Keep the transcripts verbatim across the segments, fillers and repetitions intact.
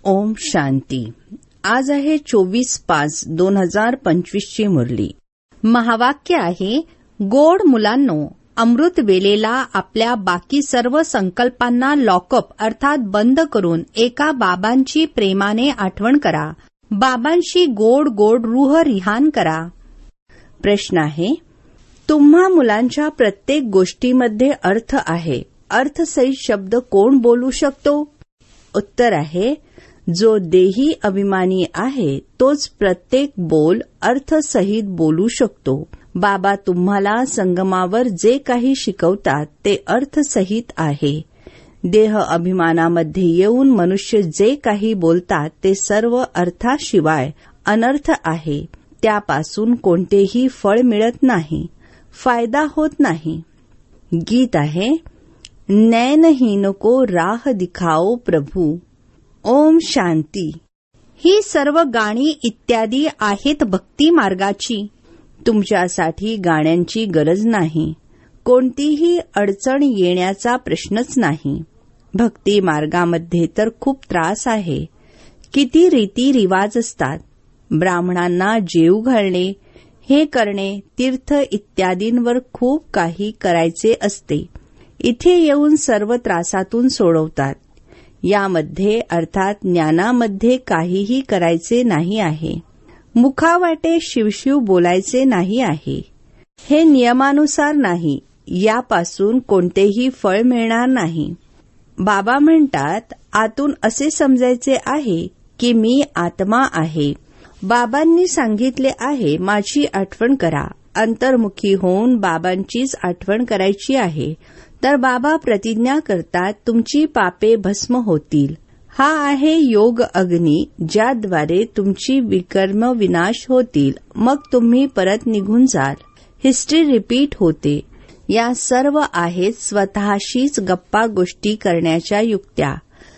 ओम शांती. आज आहे चोवीस पाच दोन हजार पंचवीस ची मुरली. महावाक्य आहे, गोड मुलांनो, अमृत वेळेला आपल्या बाकी सर्व संकल्पांना लॉकअप अर्थात बंद करून एका बाबांची प्रेमाने आठवण करा. बाबांशी गोड गोड रूह रिहान करा. प्रश्न आहे, तुम्हा मुलांच्या प्रत्येक गोष्टीमध्ये अर्थ आहे. अर्थसहित शब्द कोण बोलू शकतो? उत्तर आहे, जो देही अभिमानी आहे तोच प्रत्येक बोल अर्थसहित बोलू शकतो. बाबा तुम्हाला संगमावर जे काही शिकवतात ते अर्थसहित आहे. देह अभिमानामध्ये येऊन मनुष्य जे काही बोलतात ते सर्व अर्थाशिवाय अनर्थ आहे. त्यापासून कोणतेही फळ मिळत नाही, फायदा होत नाही. गीत आहे, नैनहीन को राह दिखाओ प्रभू. ओम शांती. ही सर्व गाणी इत्यादी आहेत भक्ती मार्गाची. तुमच्यासाठी गाण्यांची गरज नाही. कोणतीही अडचण येण्याचा प्रश्नच नाही. भक्ती मार्गामध्ये तर खूप त्रास आहे. किती रीती रिवाज असतात. ब्राह्मणांना जेव घालणे, हे करणे, तीर्थ इत्यादींवर खूप काही करायचे असते. इथे येऊन सर्व त्रासातून सोडवतात. यामध्ये अर्थात ज्ञानामध्ये काहीही करायचे नाही आहे. मुखावाटे शिवशिव बोलायचे नाही आहे. हे नियमानुसार नाही. यापासून कोणतेही फळ मिळणार नाही. बाबा म्हणतात, आतून असे समजायचे आहे की मी आत्मा आहे. बाबांनी सांगितले आहे, माझी आठवण करा. अंतर्मुखी होऊन बाबांचीच आठवण करायची आहे. तर बाबा प्रतिज्ञा करतात, तुमची पापे भस्म होतील. हा आहे योग अग्नी, ज्याद्वारे तुमची विकर्म विनाश होतील. मग तुम्ही परत निघून जाल. हिस्ट्री रिपीट होते. या सर्व आहेत स्वतःशीच गप्पा गोष्टी करण्याच्या युक्त्या.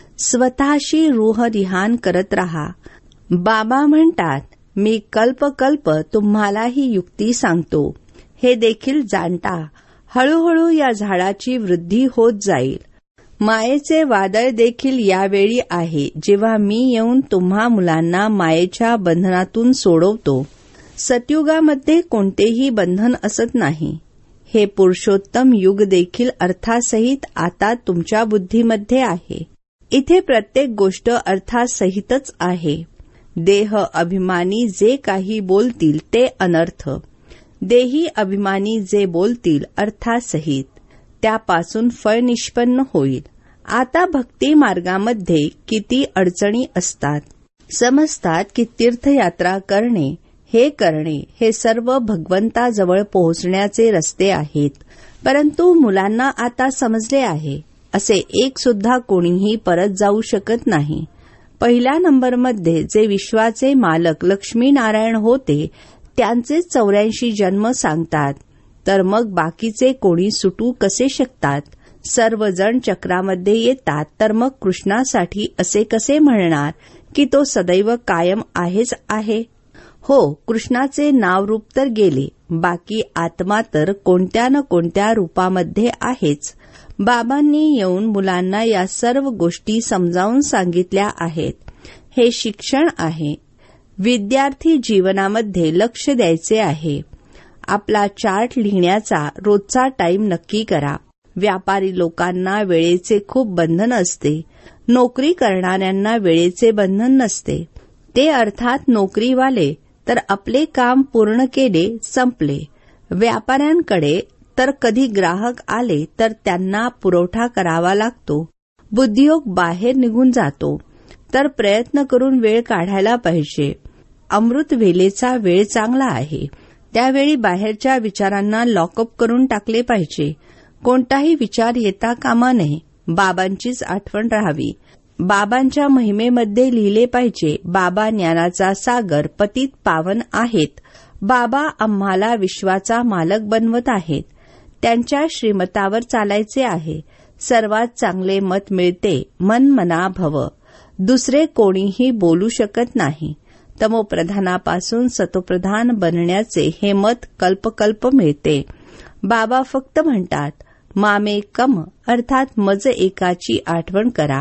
स्वतःशी रूह रिहान करत रहा. बाबा म्हणतात, मी कल्पकल्प तुम्हाला ही युक्ती सांगतो. हे देखील जाणता. हळूहळू या झाडाची वृद्धी होत जाईल. मायेचे वादळ देखील यावेळी आहे, जेव्हा मी येऊन तुम्हा मुलांना मायेच्या बंधनातून सोडवतो. सतयुगामध्ये कोणतेही बंधन असत नाही. हे पुरुषोत्तम युग देखील अर्थासहित आता तुमच्या बुद्धीमध्ये आहे. इथे प्रत्येक गोष्ट अर्थासहितच आहे. देह अभिमानी जे काही बोलतील ते अनर्थ. देही अभिमानी जे बोलतील अर्थासहित, त्यापासून फळ निष्पन्न होईल. आता भक्ती मार्गामध्ये किती अडचणी असतात. समजतात की तीर्थयात्रा करणे, हे करणे, हे सर्व भगवंताजवळ पोहोचण्याचे रस्ते आहेत. परंतु मुलांना आता समजले आहे, असे एक सुद्धा कोणीही परत जाऊ शकत नाही. पहिल्या नंबरमध्ये जे विश्वाचे मालक लक्ष्मीनारायण होते त्यांचे चौऱ्याऐंशी जन्म सांगतात. तर मग बाकीचे कोणी सुटू कसे शकतात? सर्वजण चक्रामध्ये येतात. तर मग कृष्णासाठी असे कसे म्हणणार की तो सदैव कायम आहेच आहे? हो, कृष्णाचे नावरूप तर गेले, बाकी आत्मा तर कोणत्या न कोणत्या रूपामध्ये आहेच. बाबांनी येऊन मुलांना या सर्व गोष्टी समजावून सांगितल्या आहेत. हे शिक्षण आहे. विद्यार्थी जीवनामध्ये लक्ष द्यायचे आहे. आपला चार्ट लिहिण्याचा रोजचा टाइम नक्की करा. व्यापारी लोकांना वेळेचे खूप बंधन असते. नोकरी करणाऱ्यांना वेळेचे बंधन नसते. ते अर्थात नोकरीवाले तर आपले काम पूर्ण केले, संपले. व्यापाऱ्यांकडे तर कधी ग्राहक आले तर त्यांना पुरवठा करावा लागतो. बुद्धियोग बाहेर निघून जातो. तर प्रयत्न करून वेळ काढायला पाहिजे. अमृत वेलेचा वेळ चांगला आहे. त्यावेळी बाहेरच्या विचारांना लॉकअप करून टाकले पाहिजे. कोणताही विचार येता कामा नये. बाबांचीच आठवण राहावी. बाबांच्या महिमेमध्ये लिहिले पाहिजे, बाबा ज्ञानाचा सागर पतित पावन आहेत. बाबा आम्हाला विश्वाचा मालक बनवत आहेत. त्यांच्या श्रीमतावर चालायचे आहे. सर्वात चांगले मत मिळते, मन मना भव. दुसरे कोणीही बोलू शकत नाही. तमोप्रधानापासून सतोप्रधान बनण्याचे हे मत कल्पकल्प मिळते. बाबा फक्त म्हणतात, मामे कम अर्थात मज एकाची आठवण करा.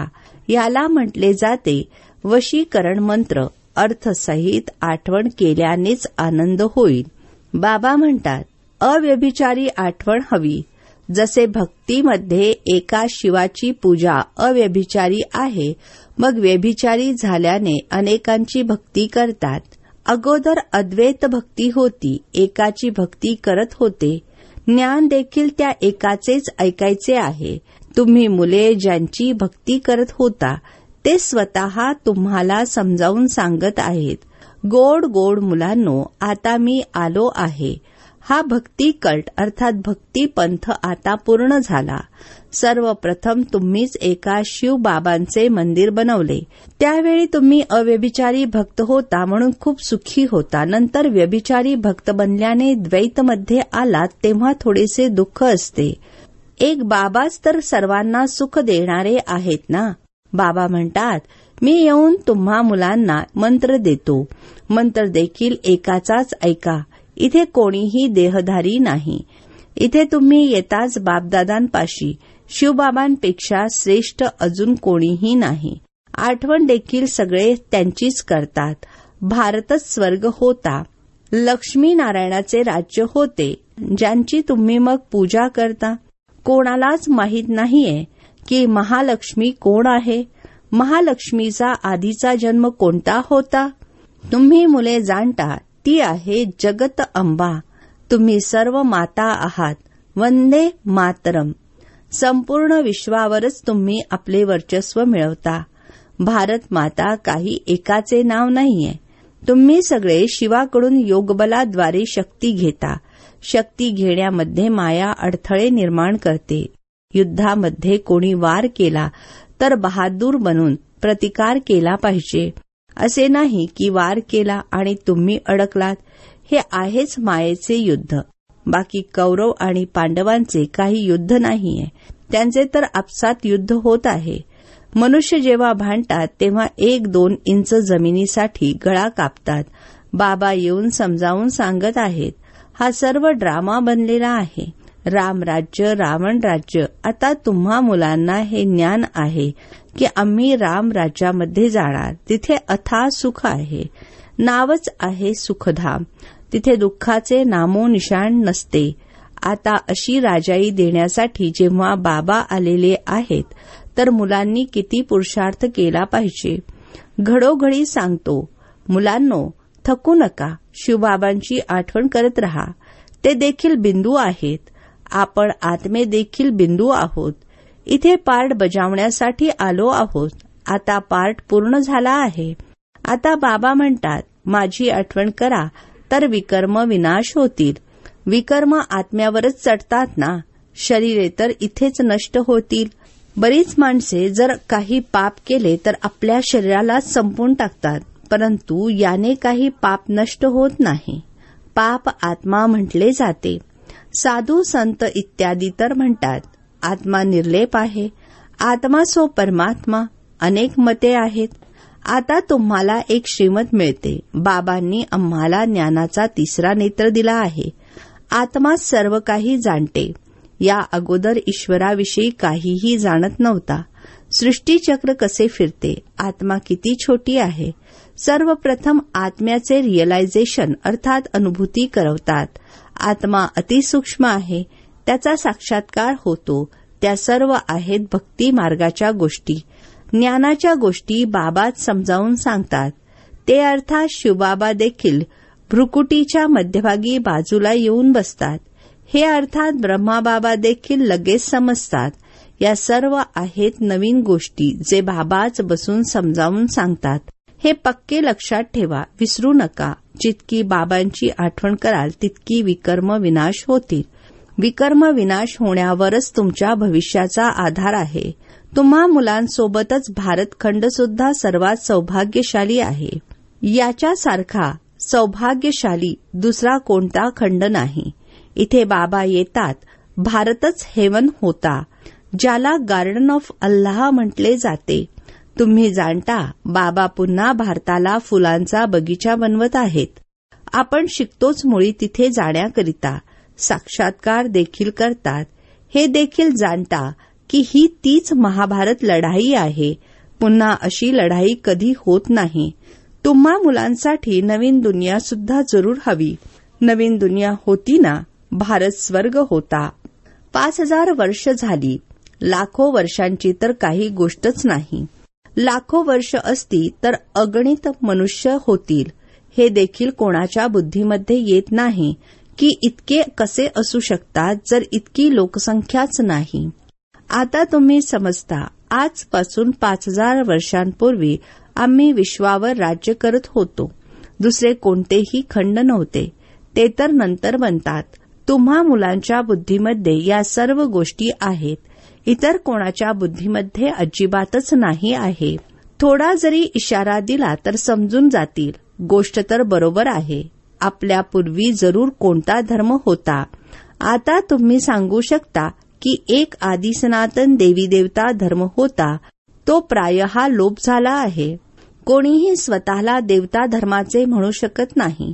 याला म्हटले जाते वशीकरण मंत्र. अर्थसहित आठवण केल्यानेच आनंद होईल. बाबा म्हणतात, अव्यभिचारी आठवण हवी. जसे भक्तीमध्ये एका शिवाची पूजा अव्यभिचारी आहे, मग व्यभिचारी झाल्याने अनेकांची भक्ती करतात. अगोदर अद्वैत भक्ती होती, एकाची भक्ती करत होते. ज्ञान देखील त्या एकाचेच ऐकायचे आहे. तुम्ही मुले ज्यांची भक्ती करत होता ते स्वतः तुम्हाला समजावून सांगत आहेत. गोड गोड मुलांनो, आता मी आलो आहे. हा भक्ती कल्ट अर्थात भक्ती पंथ आता पूर्ण झाला. सर्वप्रथम तुम्हीच एका शिवबाबांचे मंदिर बनवले. त्यावेळी तुम्ही अव्यभिचारी भक्त होता म्हणून खूप सुखी होता. नंतर व्यभिचारी भक्त बनल्याने द्वैतमध्ये आलात तेव्हा थोडेसे दुःख असते. एक बाबाच तर सर्वांना सुख देणारे आहेत ना. बाबा म्हणतात, मी येऊन तुम्हा मुलांना मंत्र देतो. मंत्र देखील एकाचाच ऐका. इथे कोणीही देहधारी नाही. इथे तुम्ही येताच बापदादांपाशी शिवबाबांपेक्षा श्रेष्ठ अजून कोणीही नाही. आठवण देखील सगळे त्यांचीच करतात. भारतच स्वर्ग होता. लक्ष्मी नारायणाचे राज्य होते, ज्यांची तुम्ही मग पूजा करता. कोणालाच माहीत नाहीये की महालक्ष्मी कोण आहे. महालक्ष्मीचा आधीचा जन्म कोणता होता. तुम्ही मुले जाणता, ती आहे जगत अंबा. तुम्ही सर्व माता आहात. वंदे मातरम. संपूर्ण विश्वावरच तुम्ही आपले वर्चस्व मिळवता. भारत माता काही एकाचे नाव नाहीये. तुम्ही सगळे शिवाकडून योगबलाद्वारे शक्ती घेता. शक्ती घेण्यामध्ये माया अडथळे निर्माण करते. युद्धामध्ये कोणी वार केला तर बहादूर बनून प्रतिकार केला पाहिजे. असे नाही की वार केला आणि तुम्ही अडकलात. हे आहेच मायेचे युद्ध. बाकी कौरव आणि पांडवांचे काही युद्ध नाहीये. त्यांचे तर आपसात युद्ध होत आहे. मनुष्य जेव्हा भांडतात तेव्हा एक दोन इंच जमिनीसाठी गळा कापतात. बाबा येऊन समजावून सांगत आहेत, हा सर्व ड्रामा बनलेला आहे. राम राज्य, रावण राज्य. आता तुम्हा मुलांना हे ज्ञान आहे की आम्ही राम राज्यामध्ये जाणार. तिथे अथाह सुख आहे. नावच आहे सुखधाम. तिथे दुःखाचे नामोनिशाण नसते. आता अशी राजाई देण्यासाठी जेव्हा बाबा आलेले आहेत तर मुलांनी किती पुरुषार्थ केला पाहिजे. घडोघडी सांगतो, मुलांनो थकू नका. शिवबाबांची आठवण करत रहा. ते देखील बिंदू आहेत. आपण आत्मे देखील बिंदू आहोत. इथे पार्ट बजावण्यासाठी आलो आहोत. आता पार्ट पूर्ण झाला आहे. आता बाबा म्हणतात, माझी आठवण करा तर विकर्म विनाश होतील. विकर्म आत्म्यावरच चढतात ना. शरीरे तर इथेच नष्ट होतील. बरीच माणसे जर काही पाप केले तर आपल्या शरीराला संपवून टाकतात, परंतु याने काही पाप नष्ट होत नाही. पाप आत्मा म्हटले जाते. साधू संत इत्यादी तर म्हणतात आत्मा निर्लेप आहे. आत्मा सो परमात्मा. अनेक मते आहेत. आता तुम्हाला एक श्रीमत मिळते. बाबांनी आम्हाला ज्ञानाचा तिसरा नेत्र दिला आहे. आत्मा सर्व काही जाणते. या अगोदर ईश्वराविषयी काहीही जाणत नव्हता. सृष्टीचक्र कसे फिरते, आत्मा किती छोटी आहे. सर्वप्रथम आत्म्याचे रिअलायझेशन अर्थात अनुभूती करवतात. आत्मा अतिसूक्ष्म आहे. त्याचा साक्षात्कार होतो. त्या सर्व आहेत भक्ती मार्गाच्या गोष्टी. ज्ञानाच्या गोष्टी बाबाच समजावून सांगतात. ते अर्थात शिवबाबा देखील भ्रुकुटीच्या मध्यभागी बाजूला येऊन बसतात. हे अर्थात ब्रह्माबाबा देखील लगेच समजतात. या सर्व आहेत नवीन गोष्टी जे बाबाच बसून समजावून सांगतात. हे पक्के लक्षात ठेवा, विसरू नका. जितकी बाबांची आठवण कराल तितकी विकर्म विनाश होतील. विकर्म विनाश होण्यावरच तुमच्या भविष्याचा आधार आहे. तुम्हा मुलांसोबतच भारतखंड सुद्धा सर्वात सौभाग्यशाली आहे. याच्यासारखा सौभाग्यशाली दुसरा कोणता खंड नाही. इथे बाबा येतात. भारतच हेवन होता, ज्याला गार्डन ऑफ अल्लाह म्हटले जाते. तुम्ही जाणता बाबा पुन्हा भारताला फुलांचा बगीचा बनवत आहेत. आपण शिकतोच मुळी तिथे जाण्याकरिता. साक्षात्कार देखील करतात. हे देखील जाणता की ही तीच महाभारत लढाई आहे. पुन्हा अशी लढाई कधी होत नाही. तुम्हा मुलांसाठी नवीन दुनिया सुद्धा जरूर हवी. नवीन दुनिया होती ना, भारत स्वर्ग होता. पाच हजार वर्ष झाली. लाखो वर्षांची तर काही गोष्टच नाही. लाखो वर्ष असती तर अगणित मनुष्य होतील. हे देखील कोणाच्या बुद्धीमध्ये येत नाही की इतके कसे असू शकतात जर इतकी लोकसंख्याच नाही. आता तुम्ही समजता, आजपासून पाच हजार वर्षांपूर्वी आम्ही विश्वावर राज्य करत होतो. दुसरे कोणतेही खंड नव्हते. ते तर नंतर बनतात. तुम्हा मुलांच्या बुद्धीमध्ये या सर्व गोष्टी आहेत. इतर कोणाच्या बुद्धीमध्ये अजिबातच नाही आहे. थोडा जरी इशारा दिला तर समजून जातील. गोष्ट तर बरोबर आहे. आपल्या पूर्वी जरूर कोणता धर्म होता. आता तुम्ही सांगू शकता की एक आदी सनातन देवी देवता धर्म होता. तो प्रायः लोप झाला आहे. कोणीही स्वतःला देवता धर्माचे म्हणू शकत नाही.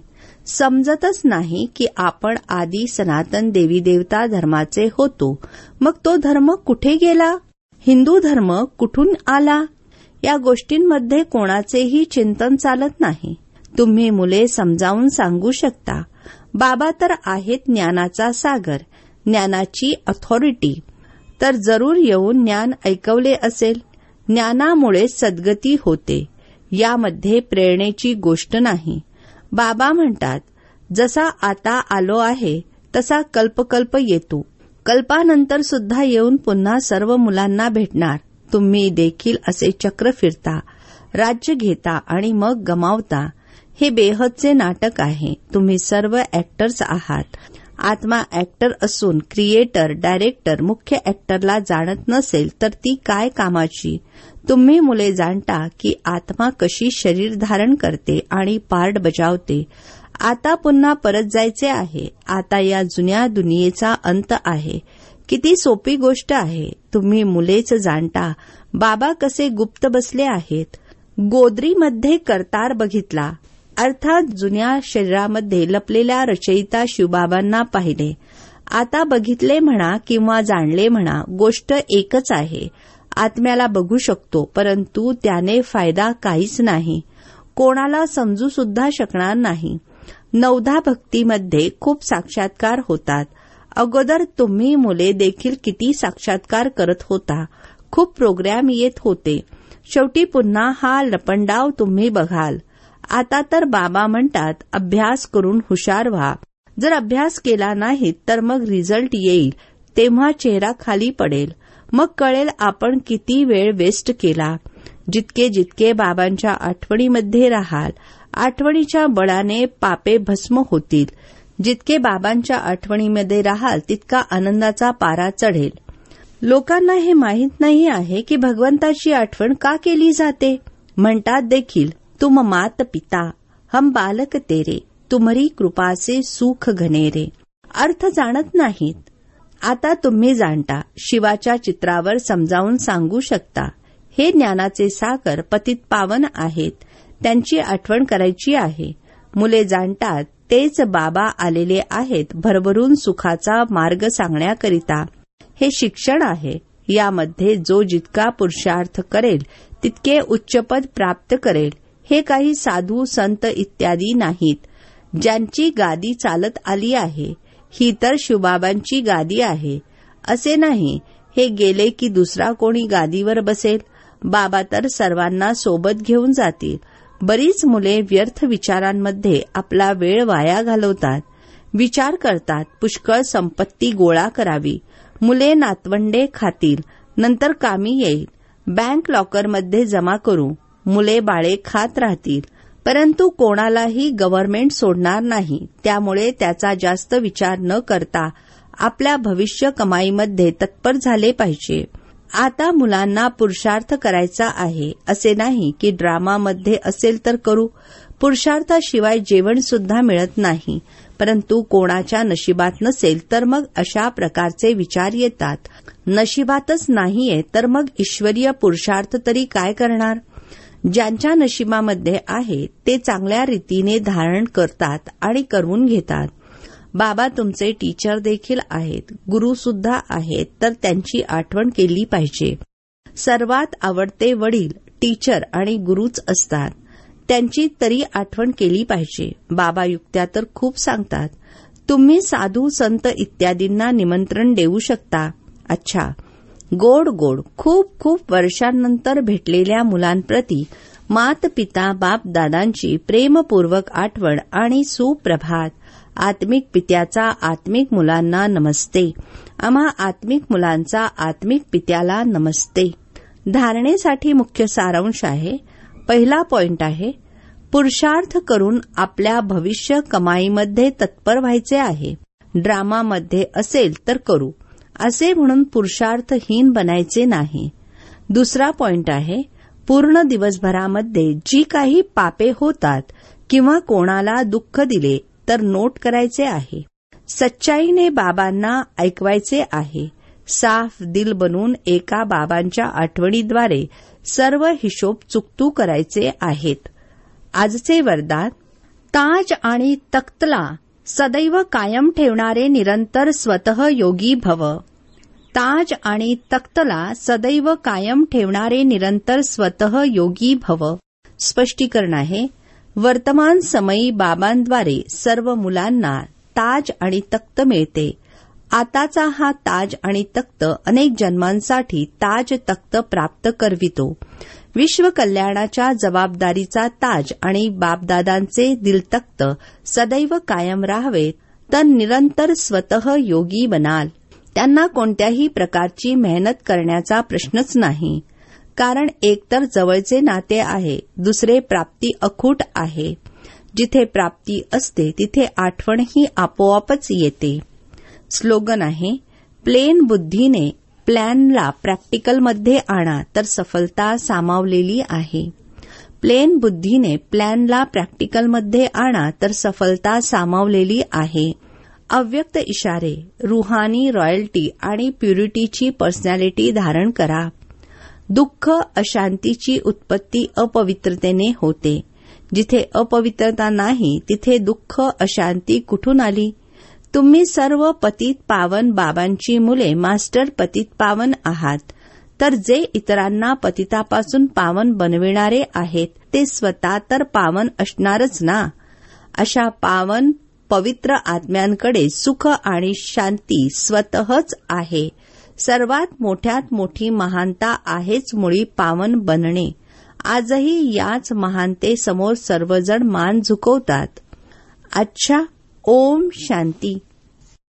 समजतच नाही की आपण आदी सनातन देवी देवता धर्माचे होतो. मग तो धर्म कुठे गेला? हिंदू धर्म कुठून आला? या गोष्टींमध्ये कोणाचेही चिंतन चालत नाही. तुम्ही मुले समजावून सांगू शकता. बाबा तर आहेत ज्ञानाचा सागर, ज्ञानाची अथॉरिटी. तर जरूर येऊन ज्ञान ऐकवले असेल. ज्ञानामुळे सद्गती होते. यामध्ये प्रेरणेची गोष्ट नाही. बाबा म्हणतात, जसा आता आलो आहे तसा कल्पकल्प येतो. कल्पानंतर सुद्धा येऊन पुन्हा सर्व मुलांना भेटणार. तुम्ही देखील असे चक्र फिरता, राज्य घेता आणि मग गमावता. हे बेहदचे नाटक आहे. तुम्ही सर्व ऍक्टर्स आहात. आत्मा ऍक्टर असून क्रिएटर, डायरेक्टर मुख्य ऍक्टरला जाणत नसेल तर ती काय कामाची? तुम्ही मुले जाणता की आत्मा कशी शरीर धारण करते आणि पार्ट बजावते. आता पुन्हा परत जायचे आहे. आता या जुन्या दुनियेचा अंत आहे. किती सोपी गोष्ट आहे. तुम्ही मुलेच जाणता बाबा कसे गुप्त बसले आहेत. गोदरीमध्ये करतार बघितला, अर्थात जुन्या शरीरामध्ये लपलेल्या रचयिता शिवबाबांना पाहिले. आता बघितले म्हणा किंवा जाणले म्हणा, गोष्ट एकच आहे. आत्म्याला बघू शकतो, परंतु त्याने फायदा काहीच नाही. कोणाला समजू सुद्धा शकणार नाही. नवधा भक्तीमध्ये खूप साक्षात्कार होतात. अगोदर तुम्ही मुले देखील किती साक्षात्कार करत होता. खूप प्रोग्रॅम येत होते. शेवटी पुन्हा हा लपंडाव तुम्ही बघाल. आता तर बाबा म्हणतात, अभ्यास करून हुशार व्हा. जर अभ्यास केला नाही तर मग रिझल्ट येईल. तेव्हा चेहरा खाली पडेल. मग कळेल आपण किती वेळ वेस्ट केला. जितके जितके बाबांच्या आठवणीमध्ये राहाल, आठवणीच्या बळाने पापे भस्म होतील. जितके बाबांच्या आठवणीमध्ये राहाल तितका आनंदाचा पारा चढेल. लोकांना हे माहीत नाही आहे की भगवंताची आठवण का केली जाते. म्हणतात देखील, तुम मात पिता हम बालक तेरे, तुम्हारी कृपा से सुख घनेरे. अर्थ जाणत नाहीत. आता तुम्ही जाणता. शिवाच्या चित्रावर समजावून सांगू शकता. हे ज्ञानाचे सागर पतित पावन आहेत. त्यांची आठवण करायची आहे. मुले जाणतात तेच बाबा आलेले आहेत भरभरून सुखाचा मार्ग सांगण्याकरिता. हे शिक्षण आहे. यामध्ये जो जितका पुरुषार्थ करेल तितके उच्चपद प्राप्त करेल. हे काही साधू संत इत्यादी नाहीत. ज्यांची गादी चालत आली आहे, ही तर शिवबाबांची गादी आहे. असे नाही हे गेले की दुसरा कोणी गादीवर बसेल. बाबा तर सर्वांना सोबत घेऊन जातील. बरीच मुले व्यर्थ विचारांमध्ये आपला वेळ वाया घालवतात. विचार करतात पुष्कळ संपत्ती गोळा करावी, मुले नातवंडे खातील, नंतर कामी येईल, बँक लॉकरमध्ये जमा करू, मुले बाळे खात राहतील. परंतु कोणालाही गव्हर्नमेंट सोडणार नाही. त्यामुळे त्याचा जास्त विचार न करता आपल्या भविष्य कमाईमध्ये तत्पर झाले पाहिजे. आता मुलांना पुरुषार्थ करायचा आहे. असे नाही की ड्रामामध्ये असेल तर करू. पुरुषार्थाशिवाय जेवण सुद्धा मिळत नाही. परंतु कोणाच्या नशिबात नसेल तर मग अशा प्रकारचे विचार येतात. नशिबातच नाहीये तर मग ईश्वरीय पुरुषार्थ तरी काय करणार. ज्यांच्या नशिबामध्ये आहे ते चांगल्या रीतीने धारण करतात आणि करून घेतात. बाबा तुमचे टीचर देखील आहेत, गुरु सुद्धा आहेत, तर त्यांची आठवण केली पाहिजे. सर्वात आवडते वडील टीचर आणि गुरुच असतात. त्यांची तरी आठवण केली पाहिजे. बाबा युक्त्या तर खूप सांगतात. तुम्ही साधू संत इत्यादींना निमंत्रण देऊ शकता. अच्छा, गोड गोड खूप खूप वर्षांनंतर भेटलेल्या मुलांप्रती मात पिता बाप दादांची प्रेमपूर्वक आठवण आणि सुप्रभात. आत्मिक पित्याचा आत्मिक मुलांना नमस्ते. आम्हा आत्मिक मुलांचा आत्मिक पित्याला नमस्ते. धारणेसाठी मुख्य सारांश आहे. पहिला पॉइंट आहे, पुरुषार्थ करून आपल्या भविष्य कमाईमध्ये तत्पर व्हायचे आहे. ड्रामामध्ये असेल तर करू असे म्हणून पुरुषार्थहीन बनायचे नाही. दुसरा पॉइंट आहे, पूर्ण दिवसभरामध्ये जी काही पापे होतात किंवा कोणाला दुःख दिले तर नोट करायचे आहे. सच्चाईने बाबांना ऐकवायचे आहे. साफ दिल बनून एका बाबांच्या आठवणीद्वारे सर्व हिशोब चुकतू करायचे आहेत. आजचे वरदान, ताज आणि तख्तला सदैव कायम ठेवणारे निरंतर स्वतः योगी भव. ताज आणि तख्तला सदैव कायम ठेवणारे निरंतर स्वतः योगी भव. स्पष्टीकरण आहे, वर्तमान समयी बाबांद्वारे सर्व मुलांना ताज आणि तख्त मिळते. आताचा हा ताज आणि तख्त अनेक जन्मांसाठी ताज तख्त प्राप्त करवितो. विश्व कल्याणाच्या जबाबदारीचा ताज आणि बापदादांचे दिलतख्त सदैव कायम राहावेत तर निरंतर स्वतः योगी बनाल. त्यांना कोणत्याही प्रकारची मेहनत करण्याचा प्रश्नच नाही. कारण एकतर जवळचे नाते आहे, दुसरे प्राप्ती अखूट आहे. जिथे प्राप्ती असते तिथे आठवणही आपोआपच येते. स्लोगन आहे, प्लेन बुद्धीने प्लॅनला प्रॅक्टिकलमध्ये आणा तर सफलता सामावलेली आहे. प्लेन बुद्धीने प्लॅनला प्रॅक्टिकलमध्ये आणा तर सफलता सामावलेली आहे. अव्यक्त इशारे, रुहानी रॉयल्टी आणि प्युरिटीची पर्सनॅलिटी धारण करा. दुःख अशांतीची उत्पत्ती अपवित्रतेने होते. जिथे अपवित्रता नाही तिथे दुःख अशांती कुठून आली? तुम्ही सर्व पतित पावन बाबांची मुले मास्टर पतित पावन आहात. तर जे इतरांना पतितापासून पावन बनविणारे आहेत ते स्वतः तर पावन असणारच ना. अशा पावन पवित्र आत्म्यांकडे सुख आणि शांती स्वतःच आहे. सर्वात मोठ्यात मोठी महानता आहेच मुळी पावन बनणे. आजही याच महानतेसमोर सर्वजण मान झुकवतात. अच्छा, ओम शांती.